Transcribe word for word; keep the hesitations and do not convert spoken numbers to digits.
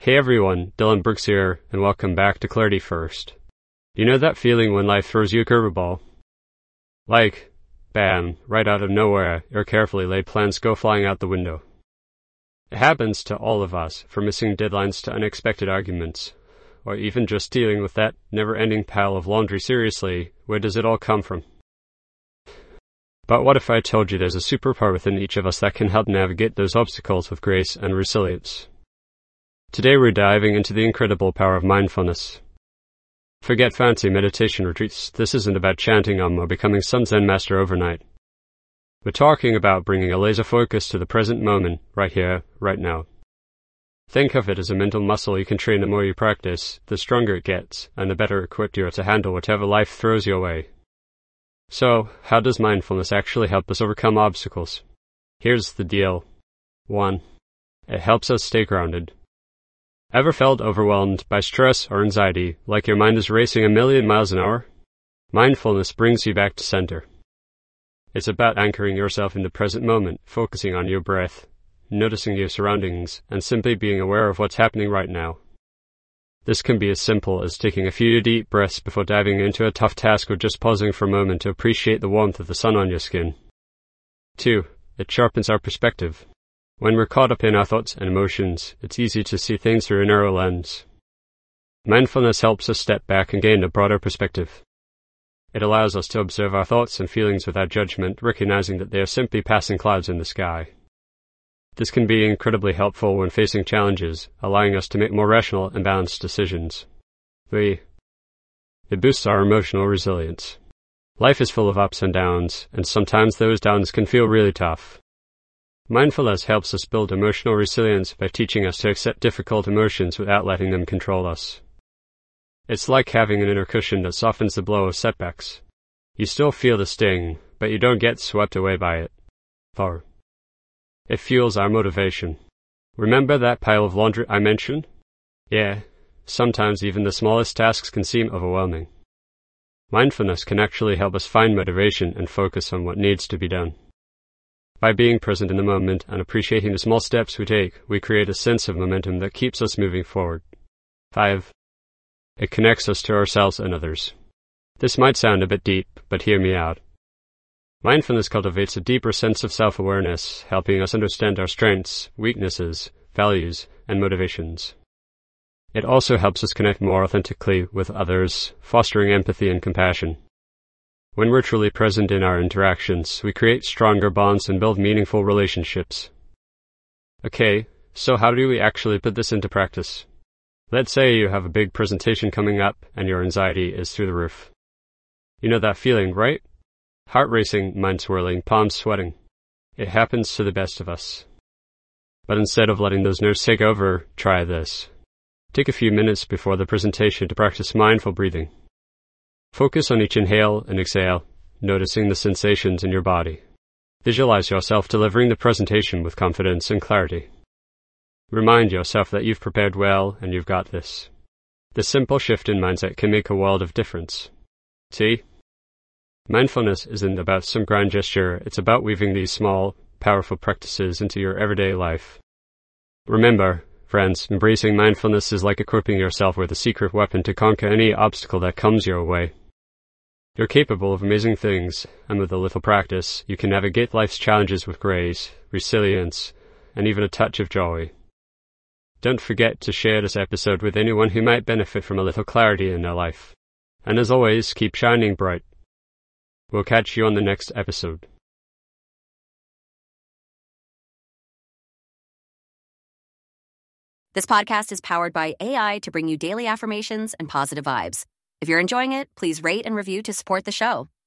Hey everyone, Dylan Brooks here, and welcome back to Clarity First. You know that feeling when life throws you a curveball? Like, bam, right out of nowhere, your carefully laid plans go flying out the window. It happens to all of us, from missing deadlines to unexpected arguments, or even just dealing with that never-ending pile of laundry. Seriously, where does it all come from? But what if I told you there's a superpower within each of us that can help navigate those obstacles with grace and resilience? Today we're diving into the incredible power of mindfulness. Forget fancy meditation retreats. This isn't about chanting Om or becoming some Zen master overnight. We're talking about bringing a laser focus to the present moment, right here, right now. Think of it as a mental muscle you can train. The more you practice, the stronger it gets, and the better equipped you are to handle whatever life throws your way. So, how does mindfulness actually help us overcome obstacles? Here's the deal. one. It helps us stay grounded. Ever felt overwhelmed by stress or anxiety, like your mind is racing a million miles an hour? Mindfulness brings you back to center. It's about anchoring yourself in the present moment, focusing on your breath, noticing your surroundings, and simply being aware of what's happening right now. This can be as simple as taking a few deep breaths before diving into a tough task, or just pausing for a moment to appreciate the warmth of the sun on your skin. two. It sharpens our perspective. When we're caught up in our thoughts and emotions, it's easy to see things through a narrow lens. Mindfulness helps us step back and gain a broader perspective. It allows us to observe our thoughts and feelings without judgment, recognizing that they are simply passing clouds in the sky. This can be incredibly helpful when facing challenges, allowing us to make more rational and balanced decisions. three. It boosts our emotional resilience. Life is full of ups and downs, and sometimes those downs can feel really tough. Mindfulness helps us build emotional resilience by teaching us to accept difficult emotions without letting them control us. It's like having an inner cushion that softens the blow of setbacks. You still feel the sting, but you don't get swept away by it. four. It fuels our motivation. Remember that pile of laundry I mentioned? Yeah, sometimes even the smallest tasks can seem overwhelming. Mindfulness can actually help us find motivation and focus on what needs to be done. By being present in the moment and appreciating the small steps we take, we create a sense of momentum that keeps us moving forward. five. It connects us to ourselves and others. This might sound a bit deep, but hear me out. Mindfulness cultivates a deeper sense of self-awareness, helping us understand our strengths, weaknesses, values, and motivations. It also helps us connect more authentically with others, fostering empathy and compassion. When we're truly present in our interactions, we create stronger bonds and build meaningful relationships. Okay, so how do we actually put this into practice? Let's say you have a big presentation coming up and your anxiety is through the roof. You know that feeling, right? Heart racing, mind swirling, palms sweating. It happens to the best of us. But instead of letting those nerves take over, try this. Take a few minutes before the presentation to practice mindful breathing. Focus on each inhale and exhale, noticing the sensations in your body. Visualize yourself delivering the presentation with confidence and clarity. Remind yourself that you've prepared well and you've got this. This simple shift in mindset can make a world of difference. See? Mindfulness isn't about some grand gesture, it's about weaving these small, powerful practices into your everyday life. Remember, friends, embracing mindfulness is like equipping yourself with a secret weapon to conquer any obstacle that comes your way. You're capable of amazing things, and with a little practice, you can navigate life's challenges with grace, resilience, and even a touch of joy. Don't forget to share this episode with anyone who might benefit from a little clarity in their life. And as always, keep shining bright. We'll catch you on the next episode. This podcast is powered by A I to bring you daily affirmations and positive vibes. If you're enjoying it, please rate and review to support the show.